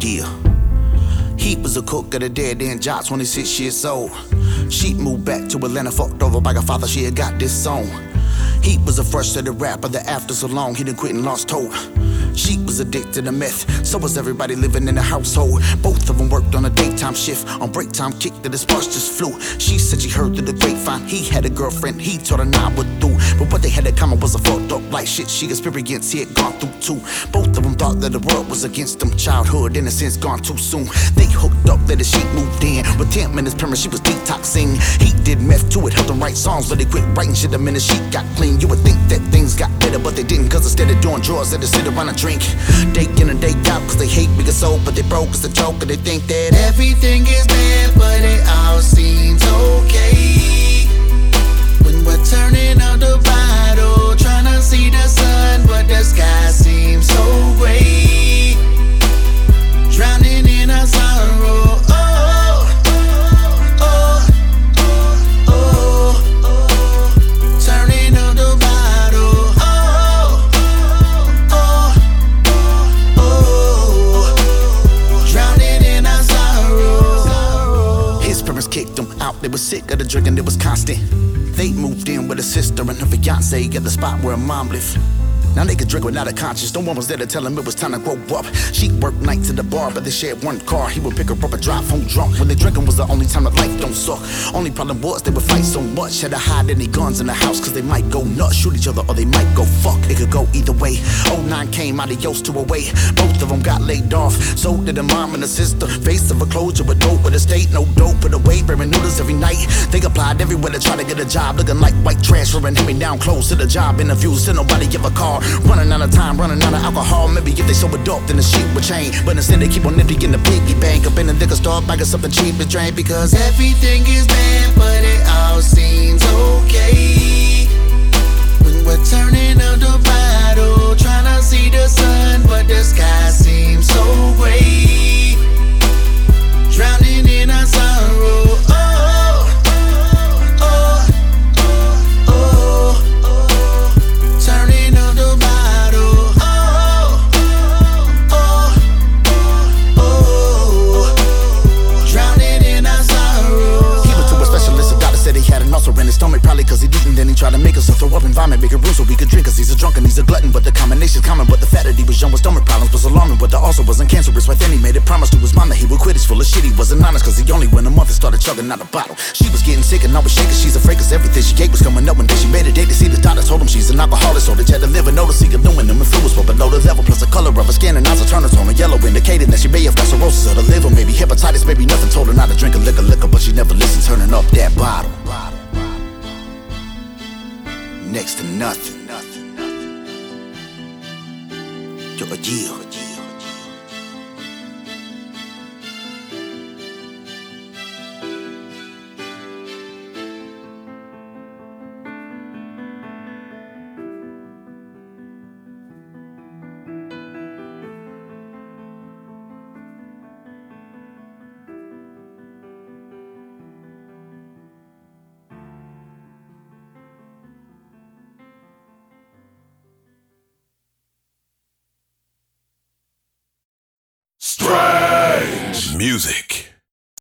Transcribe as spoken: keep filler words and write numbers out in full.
yeah. He was a cook at a dead-end job, twenty-six years old. She moved back to Atlanta, fucked over by her father, she had got this song. He was the first of the rapper that after so long, he done quit and lost hope. She was addicted to meth, so was everybody living in the household. Both of them worked on a daytime shift. On break time, kicked that his sparks just flew. She said she heard through the grapevine he had a girlfriend, he told her nah would do. But what they had in common was a fucked up like shit she experienced, he had gone through too. Both of them thought that the world was against them. Childhood innocence gone too soon. They hooked up, let the sheet moved in. With him and his parents, she was detoxing. He did meth too, it helped him write songs, but they quit writing shit the minute she got clean. You would think that things got better, but they didn't, cause instead of doing drugs, they just sit around and drink. Day in and day out, cause they hate being sold, but they broke as a joke, and they think that everything is bad, but it all seems okay. When we're turning out the bottle, trying to see the sun, but the sky seems so gray. Drowning in our sorrow, oh, oh, oh, oh, oh. Turning out the bottle, oh, oh, oh. Drowning in our sorrow. His parents kicked him out, they were sick of the drinking, it was constant. They moved in with her sister and her fiance at the spot where her mom lived. Now they could drink without a conscience. No one was there to tell him it was time to grow up. She worked nights at the bar, but they shared one car. He would pick her up and drive home drunk. When they drinking was the only time that life don't suck. Only problem was they would fight so much. Had to hide any guns in the house, cause they might go nuts, shoot each other, or they might go fuck. It could go either way. oh nine came, adios to away. Both of them got laid off. So did the mom and the sister. Face of a closure, but dope with a state. No dope with a way, bearing noodles every night. They applied everywhere to try to get a job. Looking like white trash, running me down close to the job interviews. Till nobody give a call. Running out of time, running out of alcohol. Maybe if they sober dope, then the shit would change. But instead they keep on emptying the piggy bank. Up in the liquor store, buying something cheap to drink. Because everything is bad, but it all seems okay. When we're turning out the bottle, trying to see the sun, but the sky seems so gray. Drowning in our sorrow, oh, oh, oh, oh, oh. Turning out the bottle, oh, oh, oh, oh. Drowning in our sorrow. He went to a specialist, a doctor said he had an ulcer in his stomach, probably cause he didn't. Then he tried to make us throw up and vomit, make a room so we could drink, cause he's a drunk and he's a glutton. But the combination's common, but the fact that he was young with stomach problems was alarming. But the ulcer wasn't cancerous, right then he made a promise to his mom that he would quit. He's full of shit, he wasn't honest, cause he only went a month and started chugging out a bottle. She was getting sick and I was shaking, she's afraid cause everything she ate was coming up. One day she made a date to see the doctor, told him she's an alcoholic, so they had to live and notice he aluminum influence, but below the level, plus the color of her skin and eyes are turning tone yellow, indicating that she may have got cirrhosis of the liver, maybe hepatitis, maybe nothing. Told her not to drink a liquor, liquor, but she never listened, turning up that bottle. Next to nothing. Yo, yeah. Strange music.